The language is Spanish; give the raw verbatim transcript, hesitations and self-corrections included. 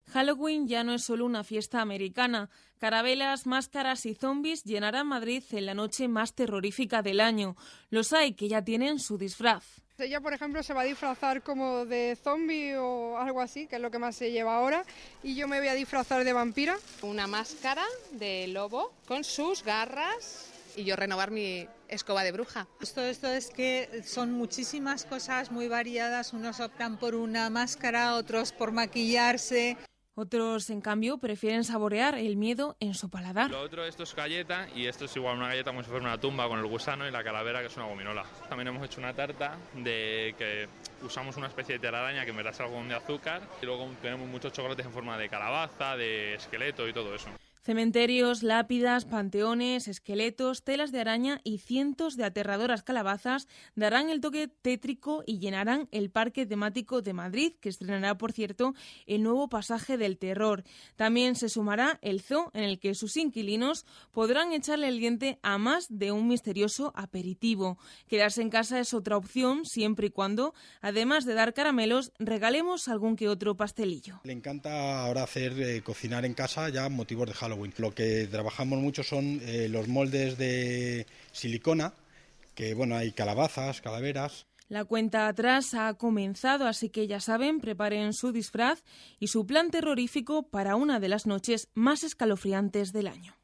Halloween ya no es solo una fiesta americana. Carabelas, máscaras y zombies llenarán Madrid en la noche más terrorífica del año. Los hay que ya tienen su disfraz. Ella, por ejemplo, se va a disfrazar como de zombie o algo así, que es lo que más se lleva ahora, y yo me voy a disfrazar de vampira. Una máscara de lobo con sus garras y yo renovar mi escoba de bruja. Esto, esto es que son muchísimas cosas muy variadas, unos optan por una máscara, otros por maquillarse. Otros, en cambio, prefieren saborear el miedo en su paladar. Lo otro, esto es galleta y esto es igual una galleta como si fuera una tumba con el gusano y la calavera que es una gominola. También hemos hecho una tarta de que usamos una especie de telaraña que en verdad es algodón de azúcar y luego tenemos muchos chocolates en forma de calabaza, de esqueleto y todo eso. Cementerios, lápidas, panteones, esqueletos, telas de araña y cientos de aterradoras calabazas darán el toque tétrico y llenarán el Parque Temático de Madrid, que estrenará, por cierto, el nuevo Pasaje del Terror. También se sumará el zoo, en el que sus inquilinos podrán echarle el diente a más de un misterioso aperitivo. Quedarse en casa es otra opción, siempre y cuando, además de dar caramelos, regalemos algún que otro pastelillo. Le encanta ahora hacer eh, cocinar en casa ya motivos de Halloween. Lo que trabajamos mucho son eh, los moldes de silicona, que bueno, hay calabazas, calaveras. La cuenta atrás ha comenzado, así que ya saben, preparen su disfraz y su plan terrorífico para una de las noches más escalofriantes del año.